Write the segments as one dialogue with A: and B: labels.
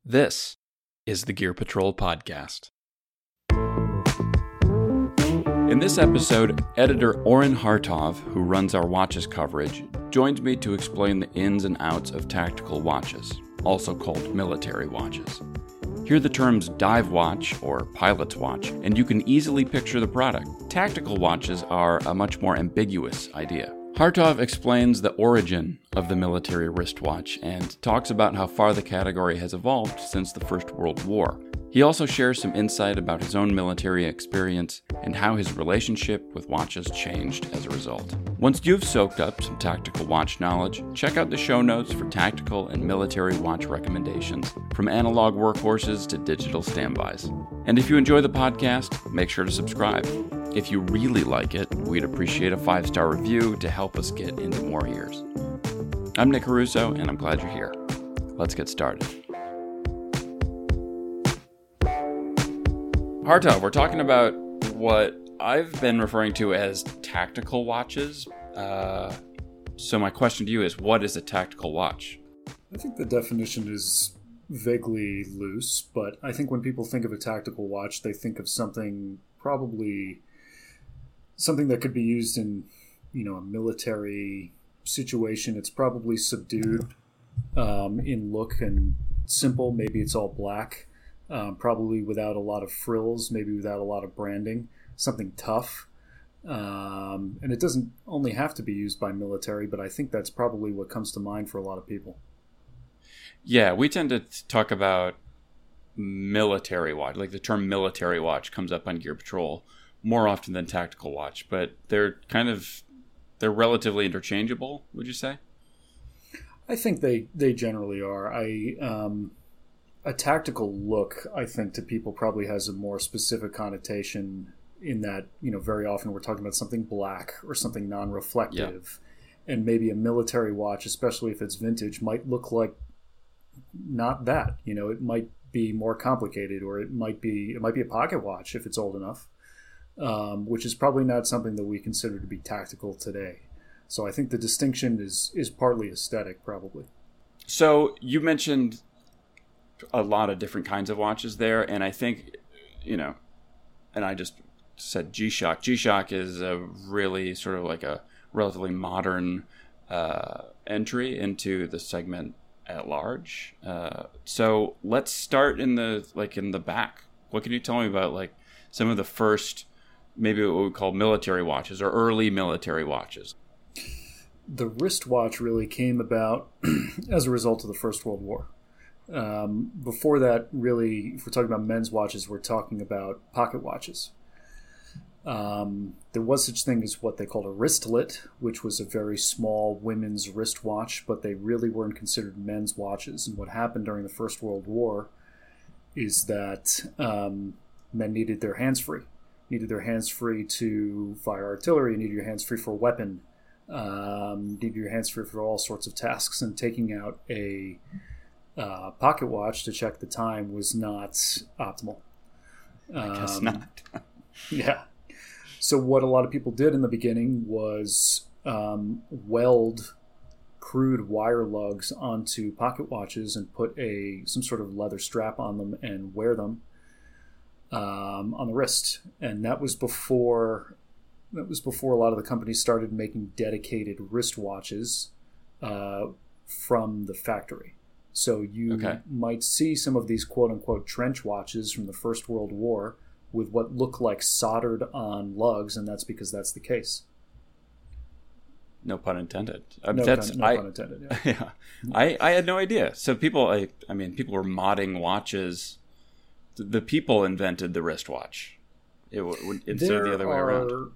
A: This is the Gear Patrol Podcast. In this episode, editor Oren Hartov, who runs our watches coverage, joins me to explain the ins and outs of tactical watches, also called military watches. Hear the terms dive watch or pilot's watch, and you can easily picture the product. Tactical watches are a much more ambiguous idea. Hartov explains the origin of the military wristwatch and talks about how far the category has evolved since the First World War. He also shares some insight about his own military experience and how his relationship with watches changed as a result. Once you've soaked up some tactical watch knowledge, check out the show notes for tactical and military watch recommendations, from analog workhorses to digital standbys. And if you enjoy the podcast, make sure to subscribe. If you really like it, we'd appreciate a 5-star review to help us get into more ears. I'm Nick Caruso, and I'm glad you're here. Let's get started. Hartov, we're talking about what I've been referring to as tactical watches. So my question to you is, what is a tactical watch?
B: I think the definition is vaguely loose, but I think when people think of a tactical watch, they think of something that could be used in, a military situation. It's probably subdued in look and simple. Maybe it's all black. Probably without a lot of frills, maybe without a lot of branding, something tough. And it doesn't only have to be used by military, but I think that's probably what comes to mind for a lot of people.
A: Yeah, we tend to talk about military watch, like the term military watch comes up on Gear Patrol more often than tactical watch, but they're relatively interchangeable, would you say? I
B: think they generally are. A tactical look, I think, to people probably has a more specific connotation in that, very often we're talking about something black or something non-reflective. Yeah. And maybe a military watch, especially if it's vintage, might look like not that. It might be more complicated, or it might be a pocket watch if it's old enough, which is probably not something that we consider to be tactical today. So I think the distinction is partly aesthetic, probably.
A: So you mentioned a lot of different kinds of watches there, and I think, and I just said G-Shock. G-Shock is a really sort of like a relatively modern entry into the segment at large. So let's start in the back. What can you tell me about some of the first, maybe what we call military watches or early military watches?
B: The wristwatch really came about as a result of the First World War. Before that, really, if we're talking about men's watches, we're talking about pocket watches. There was such thing as what they called a wristlet, which was a very small women's wristwatch, but they really weren't considered men's watches. And what happened during the First World War is that men needed their hands free. Needed their hands free to fire artillery, needed your hands free for a weapon, needed your hands free for all sorts of tasks, and taking out a pocket watch to check the time was not optimal.
A: I guess not.
B: Yeah. So what a lot of people did in the beginning was weld crude wire lugs onto pocket watches and put some sort of leather strap on them and wear them on the wrist. And that was before a lot of the companies started making dedicated wristwatches from the factory. So you might see some of these quote-unquote trench watches from the First World War with what look like soldered on lugs, and that's because that's the case.
A: No pun intended.
B: No pun intended, yeah.
A: Yeah. I had no idea. So people were modding watches. The people invented the wristwatch. Instead of the other way around.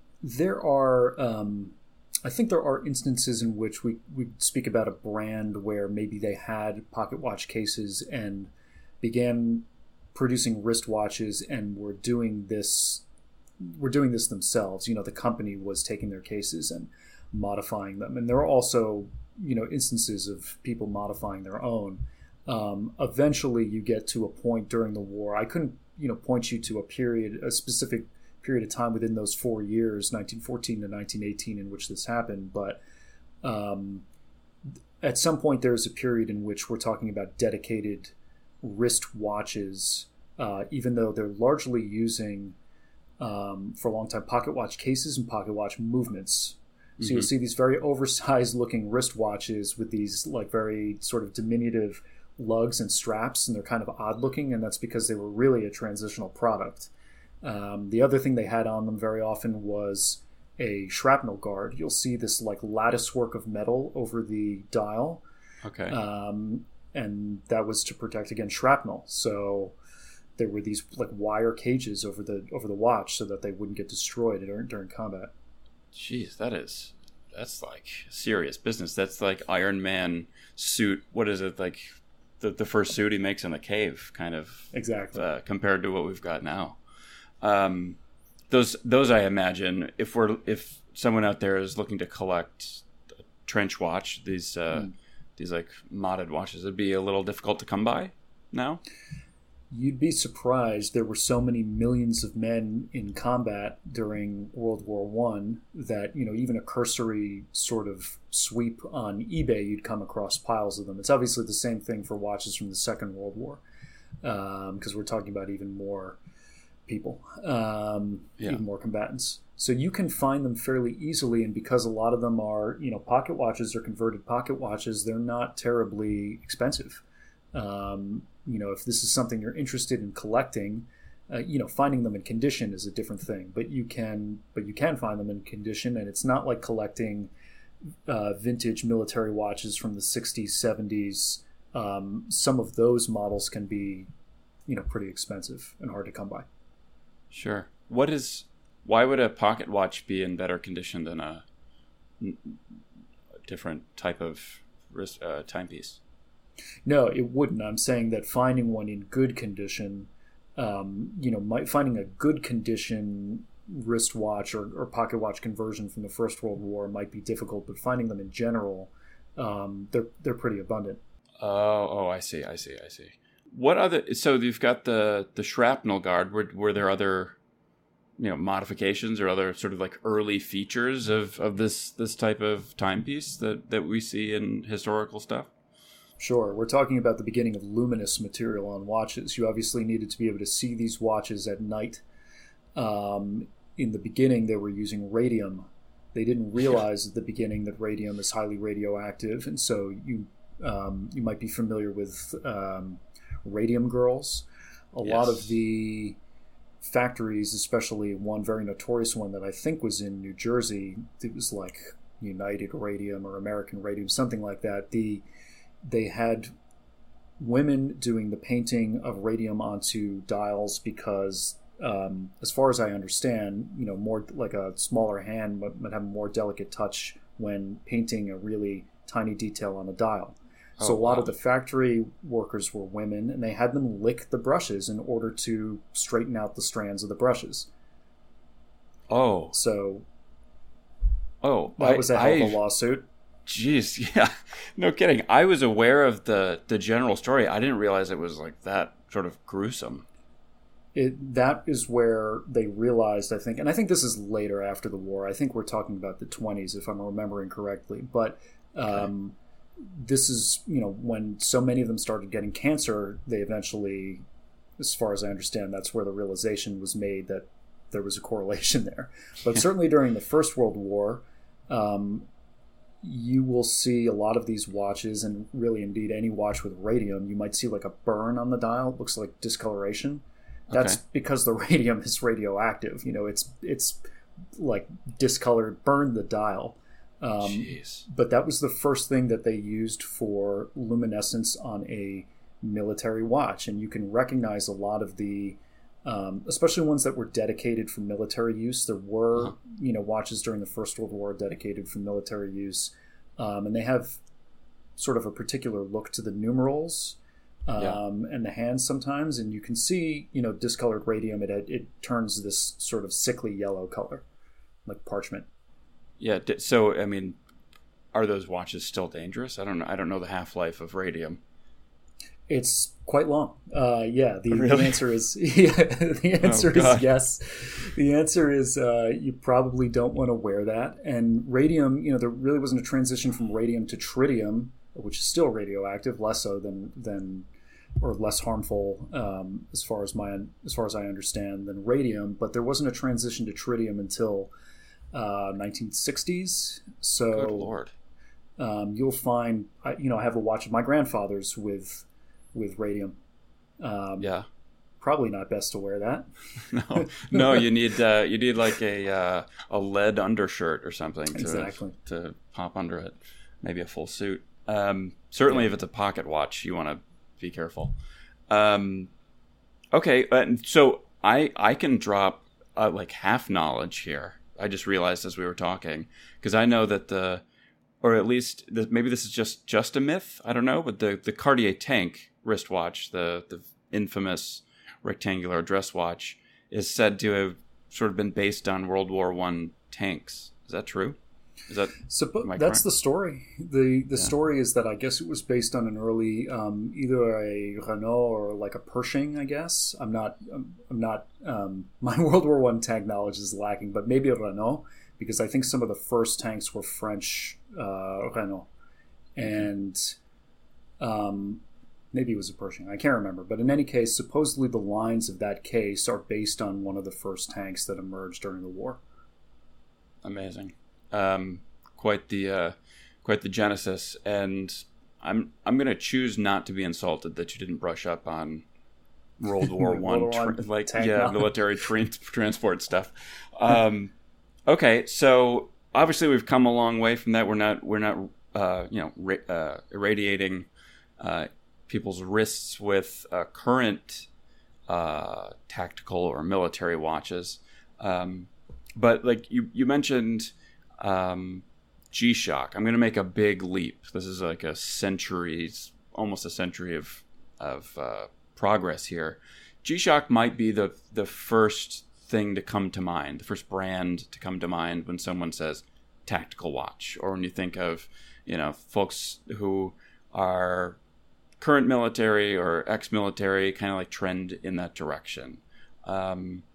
B: I think there are instances in which we speak about a brand where maybe they had pocket watch cases and began producing wristwatches and were doing this themselves. The company was taking their cases and modifying them. And there are also, instances of people modifying their own. Eventually you get to a point during the war. I couldn't, point you to a specific period of time within those 4 years, 1914 to 1918, in which this happened. But at some point, there's a period in which we're talking about dedicated wrist watches, even though they're largely using, for a long time, pocket watch cases and pocket watch movements. So you'll see these very oversized looking wristwatches with these like very sort of diminutive lugs and straps, and they're kind of odd looking, and that's because they were really a transitional product. The other thing they had on them very often was a shrapnel guard. You'll see this like lattice work of metal over the dial.
A: Okay.
B: And that was to protect against shrapnel. So there were these like wire cages over the watch so that they wouldn't get destroyed during combat.
A: Jeez, that's like serious business. That's like Iron Man suit. What is it, like the first suit he makes in the cave, kind of,
B: exactly,
A: compared to what we've got now. Those I imagine, if someone out there is looking to collect a trench watch, these like modded watches, it'd be a little difficult to come by now.
B: You'd be surprised. There were so many millions of men in combat during World War One that, you know, even a cursory sort of sweep on eBay, you'd come across piles of them. It's obviously the same thing for watches from the Second World War, because we're talking about even more people, even more combatants. So you can find them fairly easily, and because a lot of them are, you know, pocket watches or converted pocket watches, they're not terribly expensive. You know, if this is something you're interested in collecting, you know, finding them in condition is a different thing. But you can find them in condition, and it's not like collecting vintage military watches from the 60s, 70s. Some of those models can be, you know, pretty expensive and hard to come by.
A: Sure. Why would a pocket watch be in better condition than a different type of timepiece?
B: No, it wouldn't. I'm saying that finding one in good condition, you know, finding a good condition wristwatch or pocket watch conversion from the First World War might be difficult, but finding them in general, they're pretty abundant.
A: Oh, I see. What other? So you've got the shrapnel guard. Were there other, you know, modifications or other sort of like early features of this type of timepiece that we see in historical stuff?
B: Sure. We're talking about the beginning of luminous material on watches. You obviously needed to be able to see these watches at night. In the beginning, they were using radium. They didn't realize at the beginning that radium is highly radioactive, and so you might be familiar with radium girls. A lot of the factories, especially one very notorious one that I think was in New Jersey, it was like United Radium or American Radium, something like that. They had women doing the painting of radium onto dials because, as far as I understand, you know, more like a smaller hand might have a more delicate touch when painting a really tiny detail on a dial. So a lot of the factory workers were women, and they had them lick the brushes in order to straighten out the strands of the brushes.
A: Oh.
B: So that was a hell of a lawsuit.
A: Jeez, yeah. No kidding. I was aware of the general story. I didn't realize it was like that sort of gruesome.
B: That is where they realized, I think, and I think this is later after the war. I think we're talking about the 20s, if I'm remembering correctly. But this is, you know, when so many of them started getting cancer, they eventually, as far as I understand, that's where the realization was made that there was a correlation there. But certainly during the First World War, you will see a lot of these watches, and really indeed any watch with radium, you might see like a burn on the dial. It looks like discoloration. That's because the radium is radioactive. You know, it's like discolored, burned the dial. But that was the first thing that they used for luminescence on a military watch. And you can recognize a lot of the, especially ones that were dedicated for military use. There were, you know, watches during the First World War dedicated for military use. And they have sort of a particular look to the numerals and the hands sometimes. And you can see, you know, discolored radium. It turns this sort of sickly yellow color, like parchment.
A: Yeah. So, I mean, are those watches still dangerous? I don't know. I don't know the half-life of radium.
B: It's quite long. The answer is is yes. The answer is you probably don't want to wear that. And radium, you know, there really wasn't a transition from radium to tritium, which is still radioactive, less so than or less harmful as far as I understand than radium. But there wasn't a transition to tritium until 1960s. So
A: Good Lord.
B: You'll find I have a watch of my grandfather's with radium.
A: Yeah.
B: Probably not best to wear that.
A: No, you need like a lead undershirt or something to pop under it. Maybe a full suit. Certainly, if it's a pocket watch, you want to be careful. Okay, so I can drop like half knowledge here. I just realized as we were talking, because I know that or at least maybe this is just a myth. I don't know, but the Cartier Tank wristwatch, the infamous rectangular dress watch, is said to have sort of been based on World War I tanks. Is that true? Is that
B: that's the story. The story is that I guess it was based on an early either a Renault or like a Pershing. I guess I'm not my World War I tank knowledge is lacking, but maybe a Renault, because I think some of the first tanks were French Renault, and maybe it was a Pershing. I can't remember. But in any case, supposedly the lines of that case are based on one of the first tanks that emerged during the war.
A: Amazing. Quite the genesis. And I'm going to choose not to be insulted that you didn't brush up on World War I, military transport stuff. Okay, so obviously we've come a long way from that. We're not irradiating people's wrists with current tactical or military watches. But like you mentioned G-Shock. I'm going to make a big leap. This is like almost a century of progress here. G-Shock might be the first thing to come to mind, the first brand to come to mind when someone says tactical watch, or when you think of, folks who are current military or ex-military, kind of like trend in that direction. I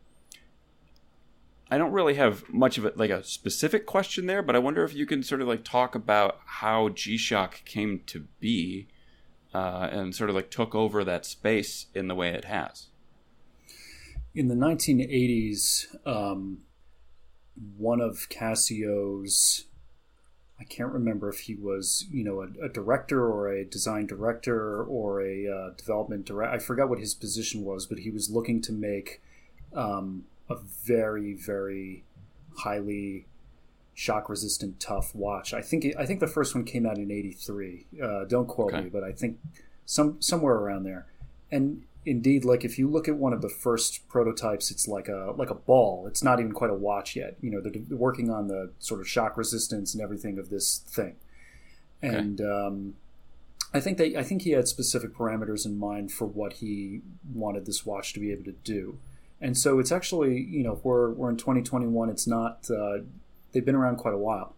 A: don't really have much of a specific question there, but I wonder if you can sort of like talk about how G-Shock came to be and sort of like took over that space in the way it has.
B: In the 1980s, one of Casio's, I can't remember if he was, a director or a design director or a development director. I forgot what his position was, but he was looking to make a very, very highly shock-resistant, tough watch. I think the first one came out in '83. Don't quote me, but I think somewhere around there. And indeed, like if you look at one of the first prototypes, it's like a ball. It's not even quite a watch yet. They're working on the sort of shock resistance and everything of this thing. Okay. And I think he had specific parameters in mind for what he wanted this watch to be able to do. And so it's actually, we're in 2021. It's not. They've been around quite a while.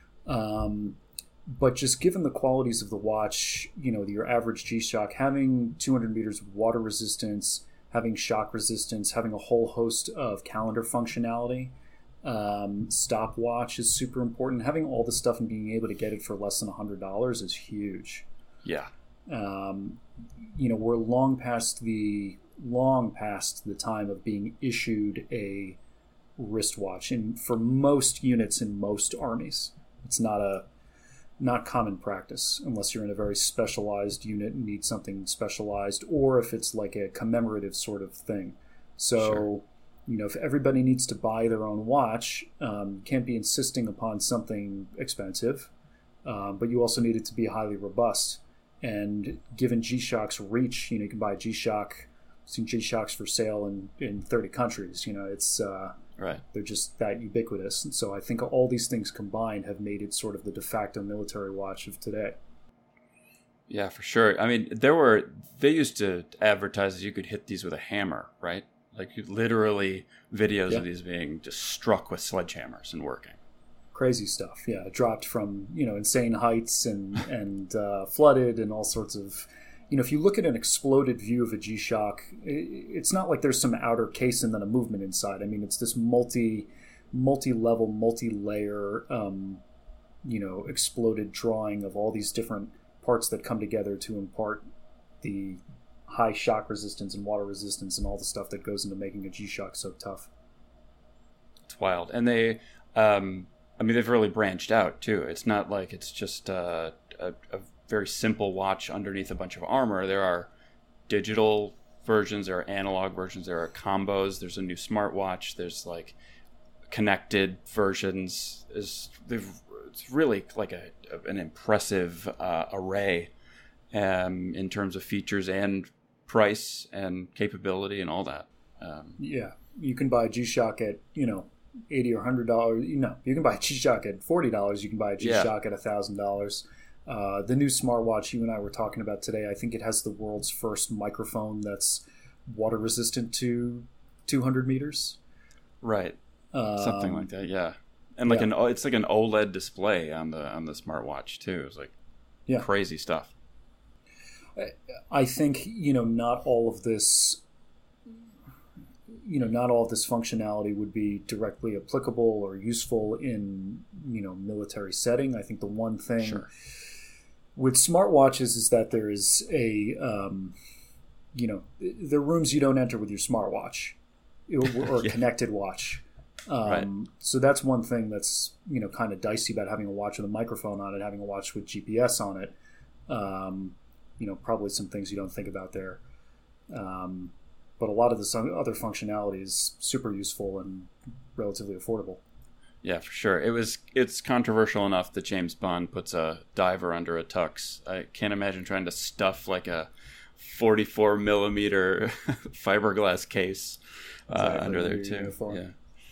B: But just given the qualities of the watch, your average G-Shock, having 200 meters of water resistance, having shock resistance, having a whole host of calendar functionality, stopwatch is super important. Having all this stuff and being able to get it for less than $100 is huge.
A: Yeah.
B: We're long past the time of being issued a wristwatch, and for most units in most armies, it's not common practice unless you're in a very specialized unit and need something specialized, or if it's like a commemorative sort of thing. So, sure. If everybody needs to buy their own watch, you can't be insisting upon something expensive, but you also need it to be highly robust. And given G-Shock's reach, you can buy G-Shock. I've seen G-Shocks for sale in 30 countries. It's
A: right. They're
B: just that ubiquitous. And so I think all these things combined have made it sort of the de facto military watch of today.
A: Yeah, for sure. I mean, they used to advertise that you could hit these with a hammer, right? Like literally videos of these being just struck with sledgehammers and working.
B: Crazy stuff. Yeah, it dropped from, insane heights and flooded and all sorts of... if you look at an exploded view of a G-Shock, it's not like there's some outer case and then a movement inside. I mean, it's this multi-level, multi-layer, exploded drawing of all these different parts that come together to impart the high shock resistance and water resistance and all the stuff that goes into making a G-Shock so tough.
A: It's wild. And they, I mean, they've really branched out too. It's not like it's just a very simple watch underneath a bunch of armor. There are digital versions, there are analog versions, there are combos, there's a new smartwatch, there's like connected versions. It's really like an impressive array in terms of features and price and capability and all that.
B: Yeah, you can buy a G-Shock at $80 or $100. You can buy a G-Shock at $40. You can buy a G-Shock at $1,000. The new smartwatch you and I were talking about today, I think it has the world's first microphone that's water resistant to 200 meters.
A: Right. Something like that, yeah. And like it's like an OLED display on the smartwatch too. It's like crazy stuff.
B: I think not all of this functionality would be directly applicable or useful in military setting. I think the one thing with smartwatches is that there is there are rooms you don't enter with your smartwatch or connected watch.
A: Right.
B: So that's one thing that's kind of dicey about having a watch with a microphone on it, having a watch with GPS on it. Probably some things you don't think about there. But a lot of the other functionality is super useful and relatively affordable.
A: Yeah, for sure. It's controversial enough that James Bond puts a diver under a tux. I can't imagine trying to stuff like a 44 millimeter fiberglass case under there too. Uniform. Yeah.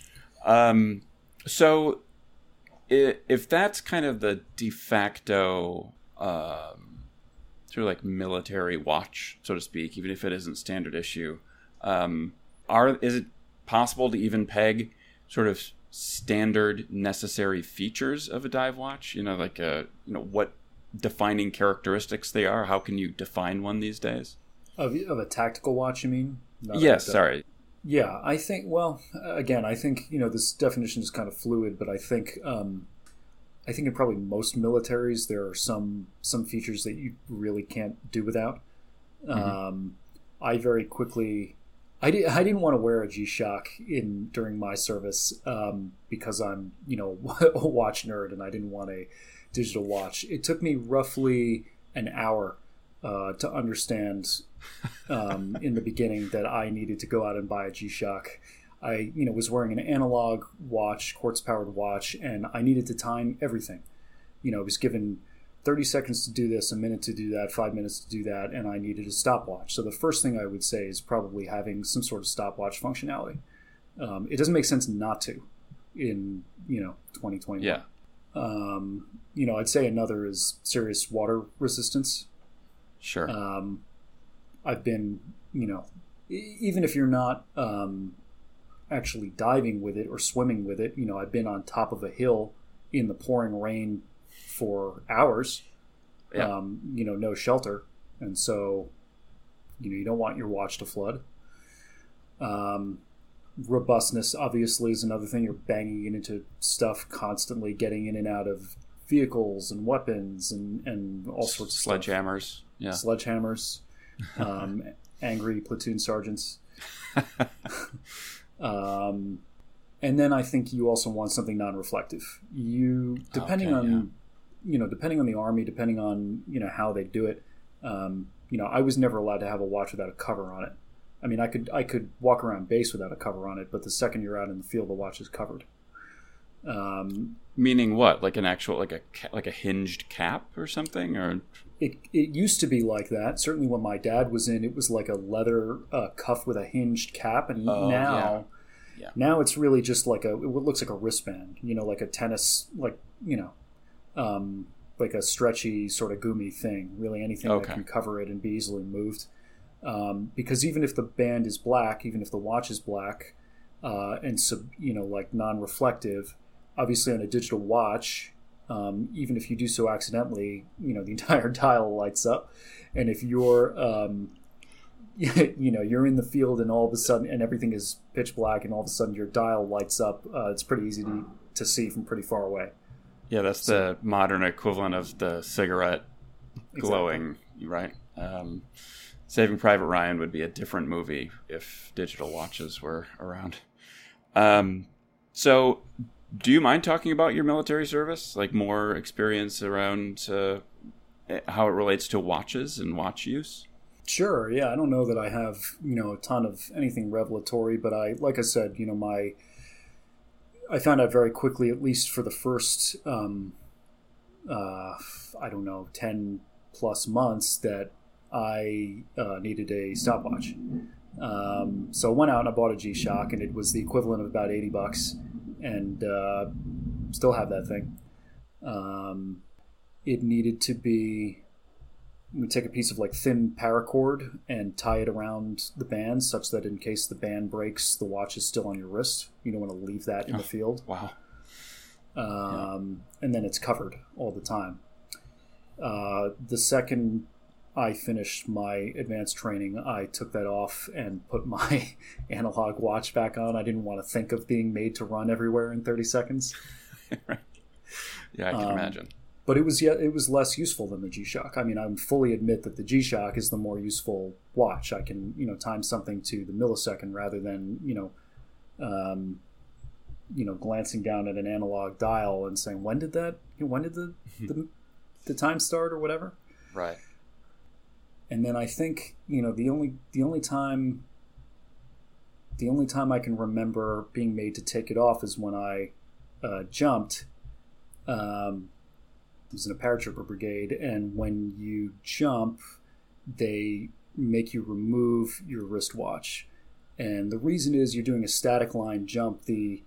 A: So if that's kind of the de facto sort of like military watch, so to speak, even if it isn't standard issue, is it possible to even peg sort of standard necessary features of a dive watch? What defining characteristics they are? How can you define one these days?
B: Of a tactical watch, you mean?
A: Yes, sorry.
B: Yeah, I think, this definition is kind of fluid, but I think in probably most militaries there are some features that you really can't do without. Mm-hmm. I very quickly, I didn't want to wear a G-Shock during my service because I'm, a watch nerd and I didn't want a digital watch. It took me roughly an hour to understand in the beginning that I needed to go out and buy a G-Shock. I was wearing an analog watch, quartz-powered watch, and I needed to time everything. I was given 30 seconds to do this, a minute to do that, 5 minutes to do that, and I needed a stopwatch. So the first thing I would say is probably having some sort of stopwatch functionality. It doesn't make sense not to in 2021.
A: Yeah.
B: I'd say another is serious water resistance.
A: Sure.
B: I've been, even if you're not actually diving with it or swimming with it, I've been on top of a hill in the pouring rain for hours, no shelter. And so, you don't want your watch to flood. Robustness, obviously, is another thing. You're banging it into stuff constantly, getting in and out of vehicles and weapons and all sorts of
A: sledgehammers. Yeah.
B: Sledgehammers, angry platoon sergeants. And then I think you also want something non-reflective. Depending on the Army, depending on how they do it. I was never allowed to have a watch without a cover on it. I mean, I could walk around base without a cover on it, but the second you're out in the field, the watch is covered.
A: Meaning what? Like an actual like a hinged cap or something, or
B: it used to be like that. Certainly, when my dad was in, it was like a leather cuff with a hinged cap, and now it's really just like it looks like a wristband. Like a tennis, like a stretchy sort of gummy thing. Really, anything that can cover it and be easily moved. Because even if the band is black, even if the watch is black, and like non-reflective. Obviously, on a digital watch, even if you do so accidentally, the entire dial lights up. And if you're, you're in the field and all of a sudden, and everything is pitch black, and all of a sudden your dial lights up, it's pretty easy to see from pretty far away.
A: Yeah, that's the modern equivalent of the cigarette glowing, exactly. Right? Saving Private Ryan would be a different movie if digital watches were around. So, do you mind talking about your military service? Like more experience around how it relates to watches and watch use?
B: Sure. Yeah, I don't know that I have a ton of anything revelatory, but like I said, I found out very quickly, at least for the first I don't know, 10 plus months, that I needed a stopwatch. So I went out and I bought a G-Shock, and it was the equivalent of about $80, and still have that thing. It needed to be, we take a piece of like thin paracord and tie it around the band such that in case the band breaks, the watch is still on your wrist. You don't want to leave that in the field.
A: Wow.
B: And then it's covered all the time. The second I finished my advanced training, I took that off and put my analog watch back on. I didn't want to think of being made to run everywhere in 30 seconds.
A: Right. Yeah, I can imagine.
B: But it was less useful than the G-Shock. I mean, I fully admit that the G-Shock is the more useful watch. I can, time something to the millisecond rather than, glancing down at an analog dial and saying, when did the time start or whatever?
A: Right.
B: And then I think, the only time I can remember being made to take it off is when I jumped. I was in a paratrooper brigade, and when you jump, they make you remove your wristwatch. And the reason is you're doing a static line jump. The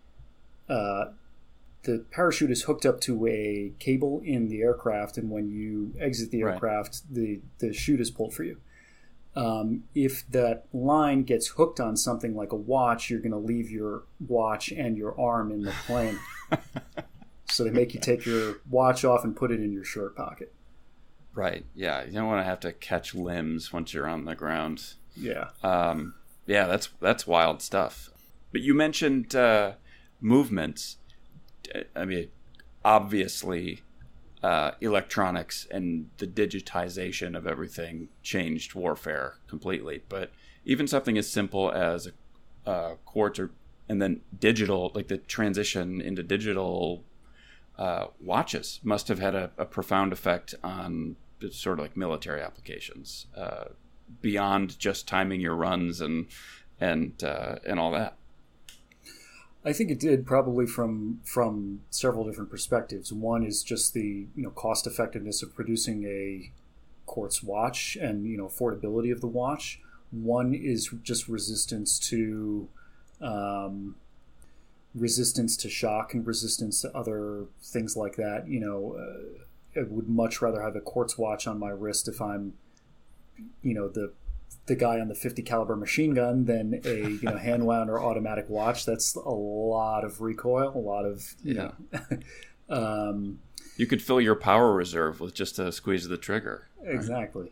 B: parachute is hooked up to a cable in the aircraft, and when you exit the aircraft, the chute is pulled for you. If that line gets hooked on something like a watch, you're going to leave your watch and your arm in the plane. So they make you take your watch off and put it in your shirt pocket.
A: Right. Yeah. You don't want to have to catch limbs once you're on the ground.
B: Yeah.
A: Yeah, that's wild stuff. But you mentioned movements. I mean, obviously, electronics and the digitization of everything changed warfare completely. But even something as simple as a quartz and then digital, like the transition into digital watches must have had a profound effect on sort of like military applications beyond just timing your runs and all that.
B: I think it did, probably from several different perspectives. One is just the cost effectiveness of producing a quartz watch and affordability of the watch. One is just resistance to shock and resistance to other things like that. I would much rather have a quartz watch on my wrist if I'm, the guy on the 50 caliber machine gun than a hand wound or automatic watch. That's a lot of recoil, a lot of
A: you could fill your power reserve with just a squeeze of the trigger.
B: Exactly.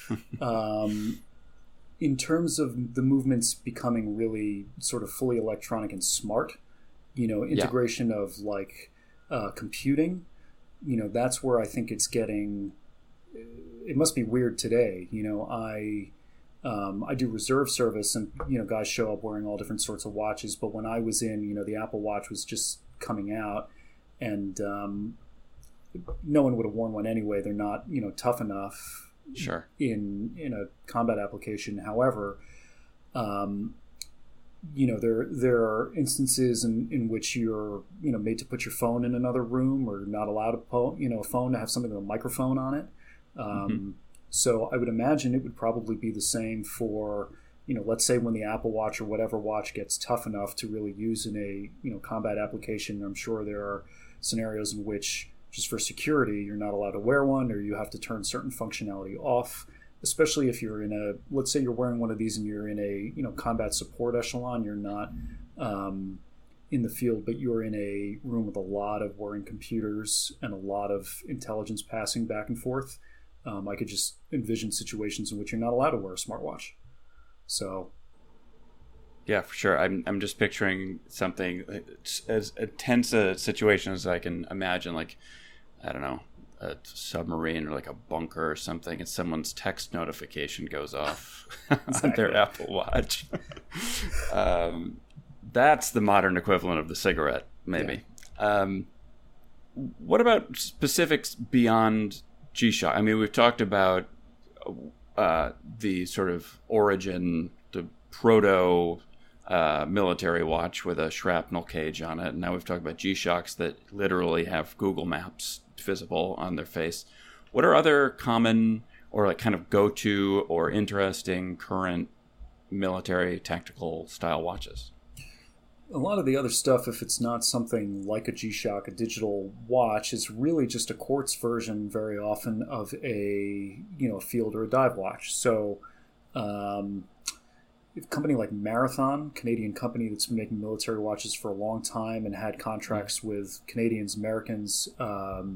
B: In terms of the movements becoming really sort of fully electronic and smart, integration of like computing, that's where I think it's getting. It must be weird today. I do reserve service, and guys show up wearing all different sorts of watches. But when I was in, the Apple Watch was just coming out, and no one would have worn one anyway. They're not tough enough.
A: Sure.
B: In a combat application. However, there are instances in which you're made to put your phone in another room, or not allowed a phone to have something with a microphone on it. So I would imagine it would probably be the same for let's say when the Apple Watch or whatever watch gets tough enough to really use in a combat application. I'm sure there are scenarios in which, just for security, you're not allowed to wear one, or you have to turn certain functionality off, especially if you're let's say you're wearing one of these and you're in a combat support echelon. You're not in the field, but you're in a room with a lot of whirring computers and a lot of intelligence passing back and forth. I could just envision situations in which you're not allowed to wear a smartwatch. So
A: yeah, for sure. I'm just picturing something as tense a situation as I can imagine. Like, I don't know, a submarine or like a bunker or something, and someone's text notification goes off on their Apple Watch. That's the modern equivalent of the cigarette, maybe. Yeah. What about specifics beyond G-Shock? I mean, we've talked about the sort of origin, the proto military watch with a shrapnel cage on it. And now we've talked about G-Shocks that literally have Google Maps visible on their face. What are other common or like kind of go-to or interesting current military tactical style watches?
B: A lot of the other stuff, if it's not something like a G-Shock, a digital watch, is really just a quartz version very often of a field or a dive watch. So a company like Marathon, Canadian company that's been making military watches for a long time and had contracts with Canadians, Americans, and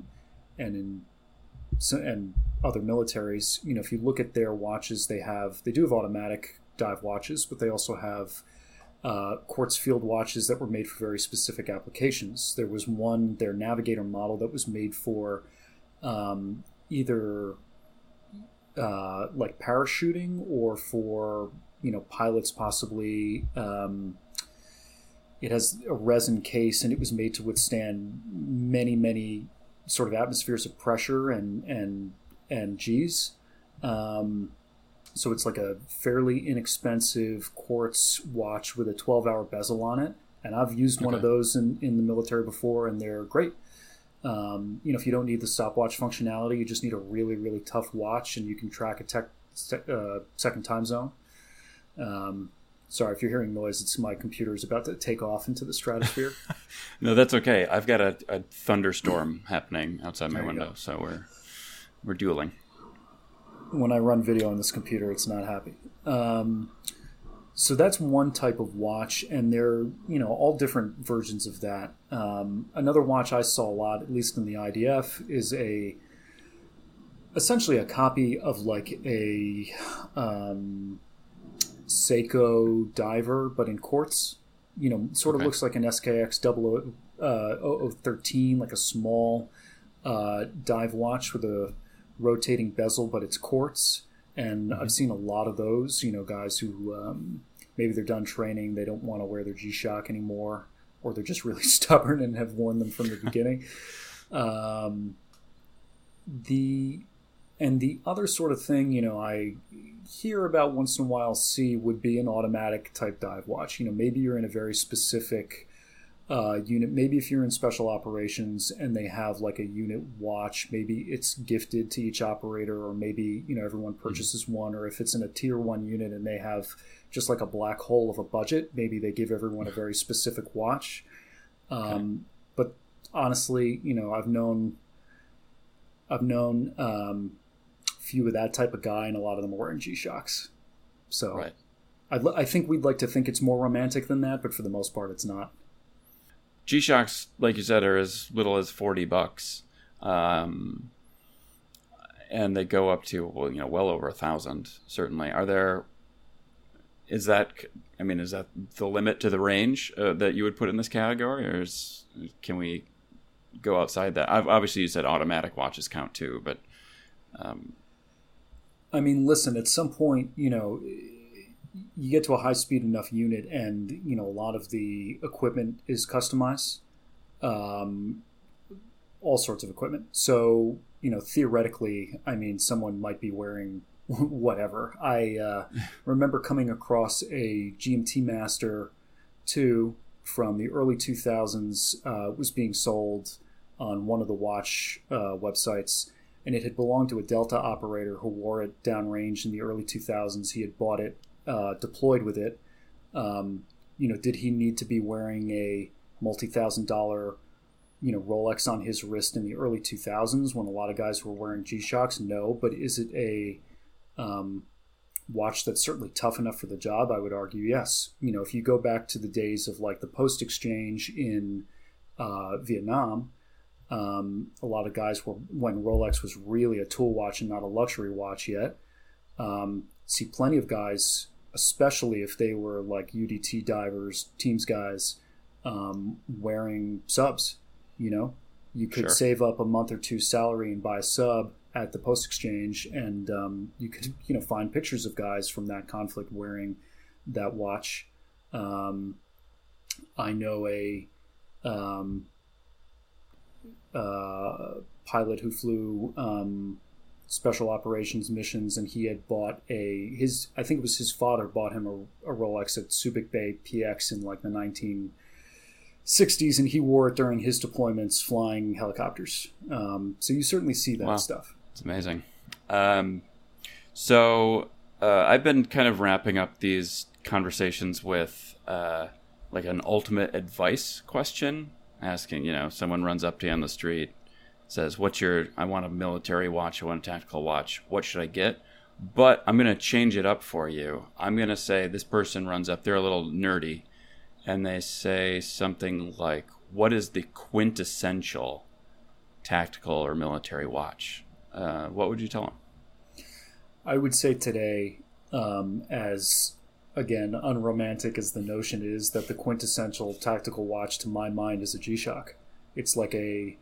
B: other militaries. If you look at their watches, they do have automatic dive watches, but they also have quartz field watches that were made for very specific applications. There was one, their Navigator model, that was made for either like parachuting or for pilots possibly. It has a resin case, and it was made to withstand many sort of atmospheres of pressure and G's. So it's like a fairly inexpensive quartz watch with a 12-hour bezel on it. And I've used one of those in the military before, and they're great. If you don't need the stopwatch functionality, you just need a really, really tough watch, and you can track a second time zone. Sorry if you're hearing noise. It's my computer is about to take off into the stratosphere.
A: No, that's okay. I've got a thunderstorm happening outside my window, so we're dueling.
B: When I run video on this computer, it's not happy. So that's one type of watch, and they're all different versions of that. Another watch I saw a lot, at least in the IDF, is essentially a copy of like a Seiko diver, but in quartz. Sort of looks like an SKX 0013, like a small dive watch with a rotating bezel, but it's quartz. And I've seen a lot of those, guys who maybe they're done training, they don't want to wear their G-Shock anymore, or they're just really stubborn and have worn them from the beginning. The other sort of thing, I hear about once in a while would be an automatic type dive watch. Maybe you're in a very specific unit. Maybe if you're in special operations and they have like a unit watch, maybe it's gifted to each operator, or maybe everyone purchases one, or if it's in a tier 1 unit and they have just like a black hole of a budget, maybe they give everyone a very specific watch. But honestly, I've known few of that type of guy, and a lot of them are wearing G-Shocks. So
A: right.
B: I think we'd like to think it's more romantic than that, but for the most part, it's not.
A: G-Shocks, like you said, are as little as $40, and they go up to well over 1,000. Certainly, is that the limit to the range that you would put in this category, or can we go outside that? Obviously, you said automatic watches count too, but
B: listen, at some point, you get to a high-speed enough unit, and a lot of the equipment is customized, all sorts of equipment. So theoretically, someone might be wearing whatever. I remember coming across a GMT Master 2 from the early 2000s. Was being sold on one of the watch websites, and it had belonged to a Delta operator who wore it downrange in the early 2000s. He had bought it, deployed with it. Did he need to be wearing a multi-$1,000 Rolex on his wrist in the early 2000s when a lot of guys were wearing G-Shocks? No, but is it a watch that's certainly tough enough for the job? I would argue yes. If you go back to the days of like the Post Exchange in Vietnam, a lot of guys when Rolex was really a tool watch and not a luxury watch yet. See plenty of guys, especially if they were like UDT divers, teams guys, wearing subs, You could
A: Sure.
B: save up a month or two salary and buy a sub at the post exchange, and you could find pictures of guys from that conflict wearing that watch. I know a pilot who flew special operations missions, and he had bought I think it was his father bought him a Rolex at Subic Bay PX in like the 1960s, and he wore it during his deployments flying helicopters. So you certainly see that stuff.
A: It's amazing. So I've been kind of wrapping up these conversations with like an ultimate advice question, asking, someone runs up to you on the street, says, I want a military watch, I want a tactical watch, what should I get? But I'm going to change it up for you. I'm going to say this person runs up, they're a little nerdy, and they say something like, what is the quintessential tactical or military watch? What would you tell them?
B: I would say today, as, again, unromantic as the notion is, that the quintessential tactical watch to my mind is a G-Shock. It's like a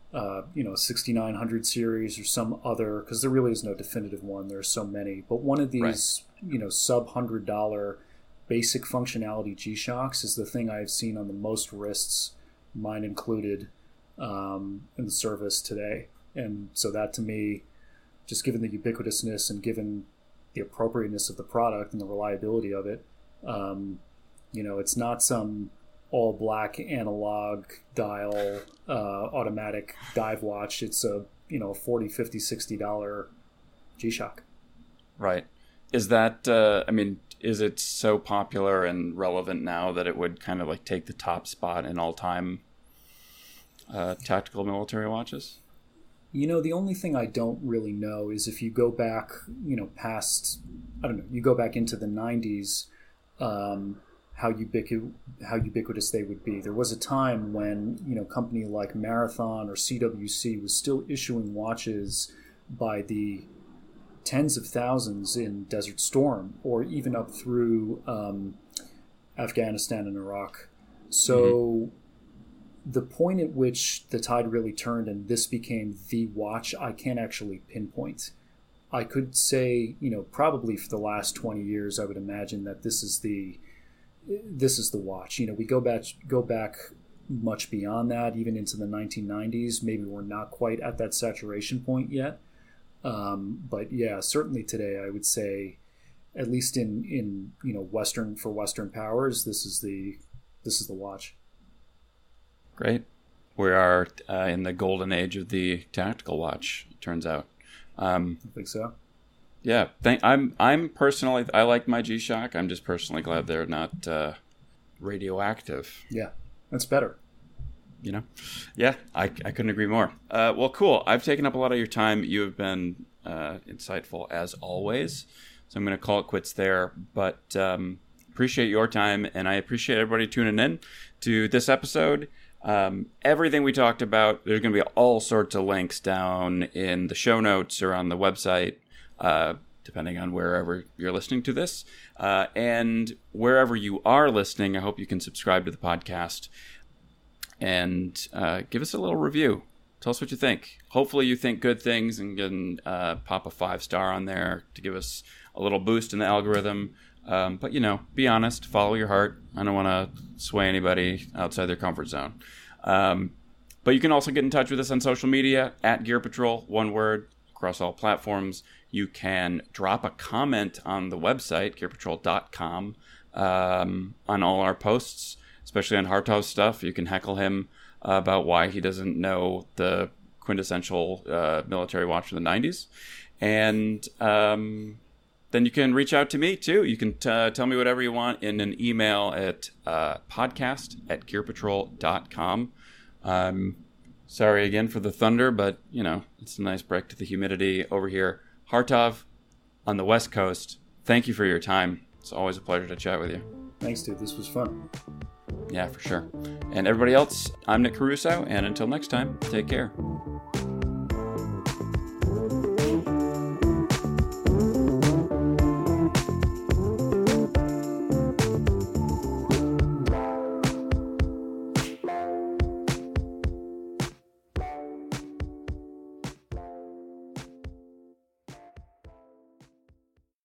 B: 6900 series or some other, because there really is no definitive one. There are so many. But one of these, sub $100 basic functionality G-Shocks is the thing I've seen on the most wrists, mine included, in the service today. And so that, to me, just given the ubiquitousness and given the appropriateness of the product and the reliability of it, it's not some all black analog dial automatic dive watch. It's a $40, $50, $60 G-Shock.
A: Right. Is that is it so popular and relevant now that it would kind of like take the top spot in all time tactical military watches?
B: The only thing I don't really know is if you go back, past, you go back into the 90s, how ubiquitous they would be. There was a time when, a company like Marathon or CWC was still issuing watches by the tens of thousands in Desert Storm, or even up through Afghanistan and Iraq. So the point at which the tide really turned and this became the watch, I can't actually pinpoint. I could say, probably for the last 20 years, I would imagine that this is the watch. We go back much beyond that, even into the 1990s. Maybe we're not quite at that saturation point yet. But yeah, certainly today, I would say, at least in Western powers, this is the watch.
A: Great. We are in the golden age of the tactical watch, it turns out.
B: I think so.
A: Yeah, I'm personally, I like my G-Shock. I'm just personally glad they're not radioactive.
B: Yeah, that's better.
A: Yeah, I couldn't agree more. Well, cool. I've taken up a lot of your time. You have been insightful as always. So I'm going to call it quits there. But appreciate your time, and I appreciate everybody tuning in to this episode. Everything we talked about, there's going to be all sorts of links down in the show notes or on the website, depending on wherever you're listening to this. And wherever you are listening, I hope you can subscribe to the podcast and give us a little review. Tell us what you think. Hopefully you think good things and can pop a 5-star on there to give us a little boost in the algorithm. But, be honest, follow your heart. I don't want to sway anybody outside their comfort zone. But you can also get in touch with us on social media, @GearPatrol, one word, across all platforms. You can drop a comment on the website, gearpatrol.com, on all our posts, especially on Hartov's stuff. You can heckle him about why he doesn't know the quintessential military watch from the 90s. And then you can reach out to me, too. You can tell me whatever you want in an email at podcast@gearpatrol.com. Sorry again for the thunder, but, it's a nice break to the humidity over here. Hartov, on the West Coast, thank you for your time. It's always a pleasure to chat with you.
B: Thanks, dude. This was fun.
A: Yeah, for sure. And everybody else, I'm Nick Caruso, and until next time, take care.